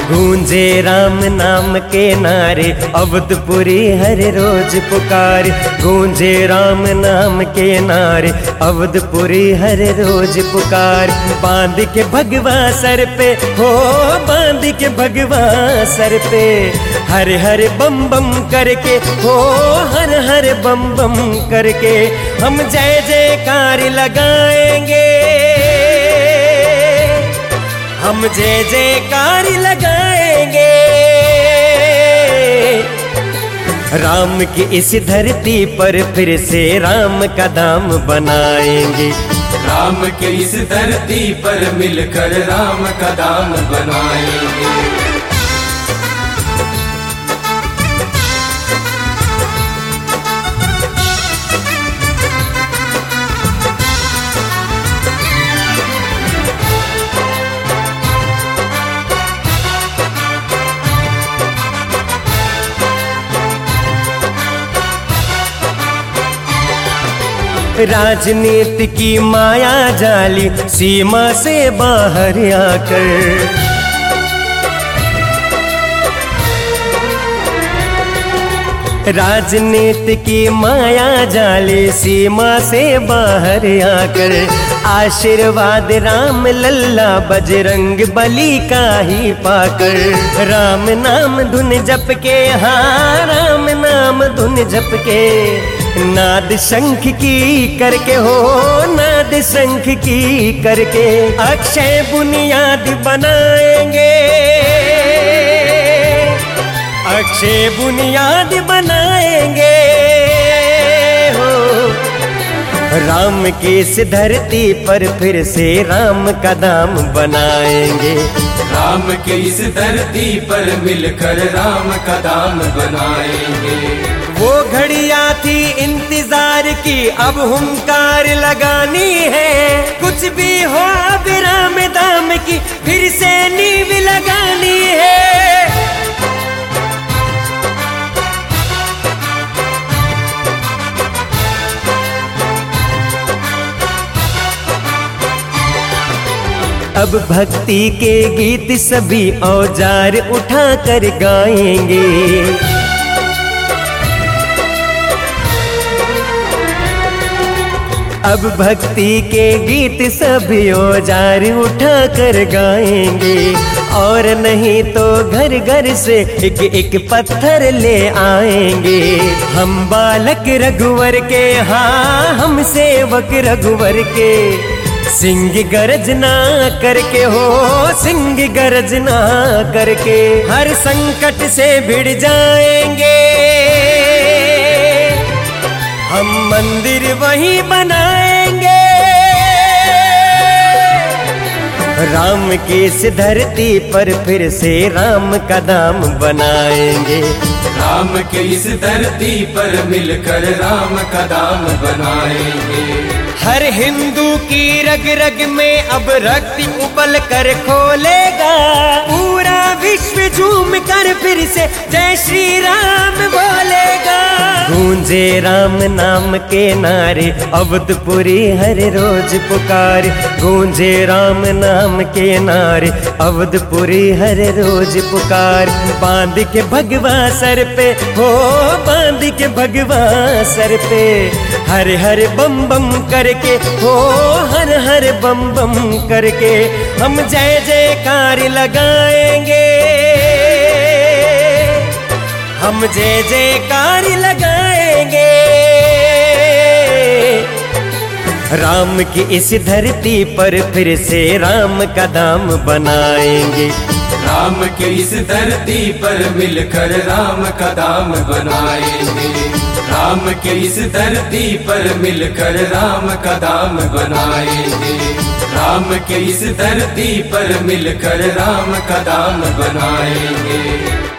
गूंजे राम नाम के नारे, अवधपुरी हर रोज पुकार। गूंजे राम नाम के नारे, अवधपुरी हर रोज पुकार। बांध के भगवा सर पे हो, बांध के भगवा सर पे, हर हर बम बम करके हो, हर हर बम बम करके हम जय जयकार लगाएंगे, हम जय जयकार लगाएंगे। राम की इस धरती पर फिर से राम का धाम बनाएंगे। राम के इस धरती पर मिलकर राम का धाम बनाएंगे। राजनीति की माया जाली, सीमा से बाहर आकर राजनीति की माया जाली, सीमा से बाहर आकर आशीर्वाद राम लल्ला बजरंग बली का ही पाकर। राम नाम धुन जप के, हाँ राम नाम धुन जप के, नाद शंख की करके हो, नाद शंख की करके अक्षय बुनियाद बनाएंगे, अक्षय बुनियाद बनाएंगे हो। राम की इस धरती पर फिर से राम का धाम बनाएंगे। राम के इस धरती पर मिलकर राम का धाम बनाएंगे। वो घड़िया थी इंतजार की, अब हुंकार लगानी है। कुछ भी हो अब राम दाम की फिर से नींव लगानी है। अब भक्ति के गीत सभी औजार उठा कर गाएंगे। अब भक्ति के गीत सभी औजार उठा कर गाएंगे। और नहीं तो घर घर से एक एक पत्थर ले आएंगे। हम बालक रघुवर के, हाँ हम सेवक रघुवर के, सिंह गर्जना करके हो, सिंह गर्जना करके हर संकट से भिड़ जाएंगे। हम मंदिर वहीं बनाएंगे। राम की इस धरती पर फिर से राम का धाम बनाएंगे। राम के इस धरती पर मिलकर राम का धाम बनाएंगे। हर हिंदू की रग रग में अब रक्त उबल कर खोलेगा। पूरा विश्व झूम कर फिर से जय श्री राम बोलेगा। गूंजे राम नाम के नारे, अवधपुरी हर रोज पुकार। गूंजे राम नाम के नारे, अवधपुरी हर रोज पुकार। बांध के भगवा सर पे हो, बांध के भगवा सर पे, हर हर बम बम करके हो, हर हर बम बम करके हम जय जयकार लगाएंगे। हम जय जयकार लगाएंगे। राम की इस धरती पर फिर से राम का धाम बनाएंगे। राम के इस धरती पर मिलकर राम का धाम बनाएंगे। राम के इस धरती पर मिलकर राम का धाम बनाएंगे। राम के इस धरती पर मिलकर राम का धाम बनाएंगे।